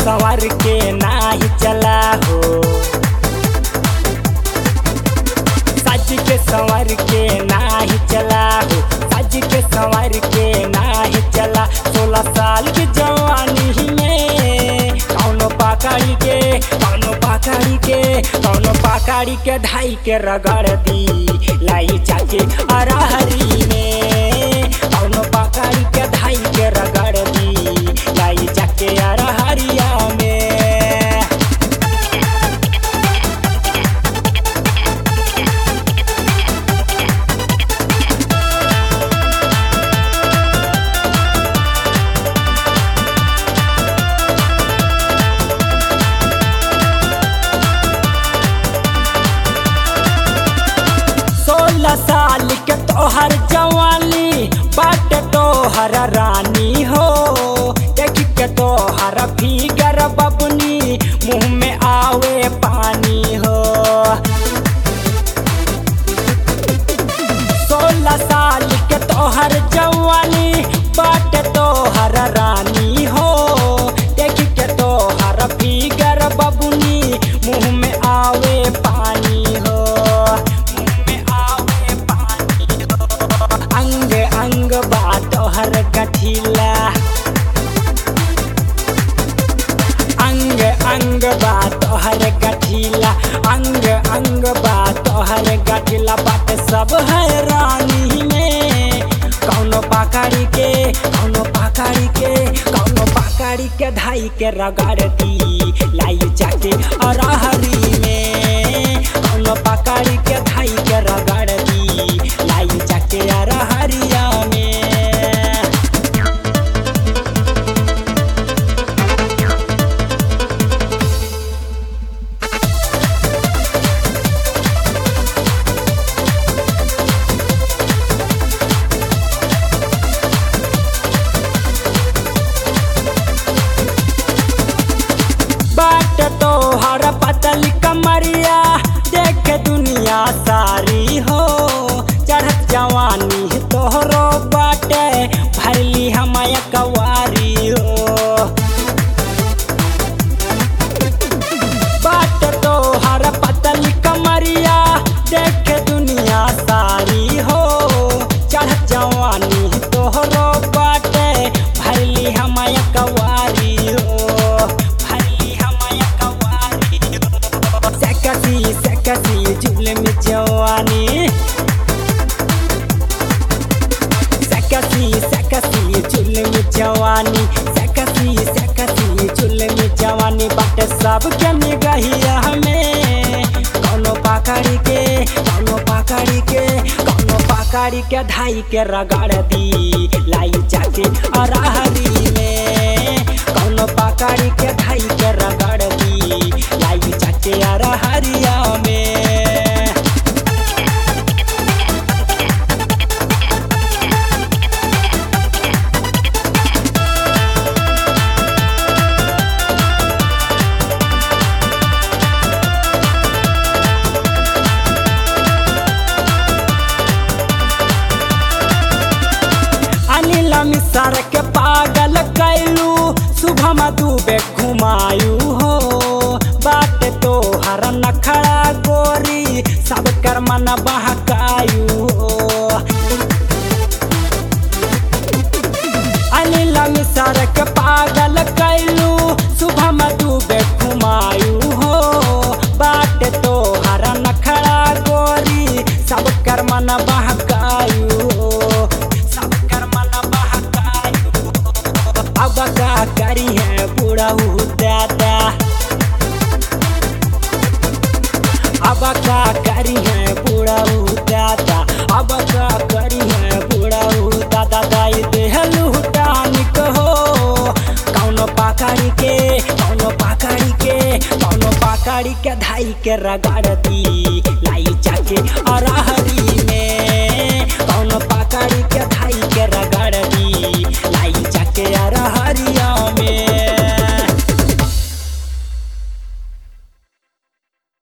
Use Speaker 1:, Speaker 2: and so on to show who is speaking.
Speaker 1: संवर के नाही चला हो, सज के संवर के नाही चला हो, सज के संवर के नाही चला। 16 साल की जवानी में कौनो पकड़ी के ढाई के रगड़ दी लाई चाचे अरहरी में, कौनो पकड़ी के ढाई के रगड़ दी लाई चाचे अरहरिया में। साल के तोहर जवानी बाट तोहर रानी हो, देख के तोहर फिगर बबनी मुँह में आवे पानी हो। 16 साल के तोहर जवानी बाट तोहर रानी हो, देख के तोहर फिगर बबनी मुँह में आवे पानी हो। अंग बा तोहर गठिला, अंग बा तोहर गठिला, अंग बा तोहर गठिला। बात सब हैरानी में कौनो पकड़ी के ढाई के रगड़ दी लाई जाके अरहरी में, कौनो पकड़ी के ढाई के रगड़ दी लाई जाके अरहरिया में। बाट तोहर पतली कमरिया देख दुनिया सारी हो, चढ़त जवानी तोहरो बाटे भरली हमाया कवारी हो। बाट तोहर पतली कमरिया देख दुनिया सारी हो, चढ़त जवानी तोहरो बाटे भरली हमाया कवारी हो। सकसी जुल्म जवानी, सकसी जुल्म जवानी, सकसी जुल्म जवानी। बाट सब के निगहिया हमें कौनो पकड़ी के ढाई के रगड़ दी लाई जाके अरहरी में, कौनो पकड़ी के ढाई के रगड़ दी लाई जाके अरहरिया में। मिसर के पागल कैलू सुबह में डूबे घुमायू हो, बाट तोहर नखड़ा गोरी सब कर मन बहकायू हो। अनिल मिसर के पागल कैलू सुबह में डूबे घुमायू हो, बाट तोहर नखड़ा गोरी सब कर मन बहकायू हो। अब का करी है बूढ़ा दादा, अब का करी है बूढ़ा दादा, अब का करी है बूढ़ा दादा। दाई देहलू टानिक हो, कौनो पकड़ी के ढाई के रगड़ दी लाई जाके अरहरी में,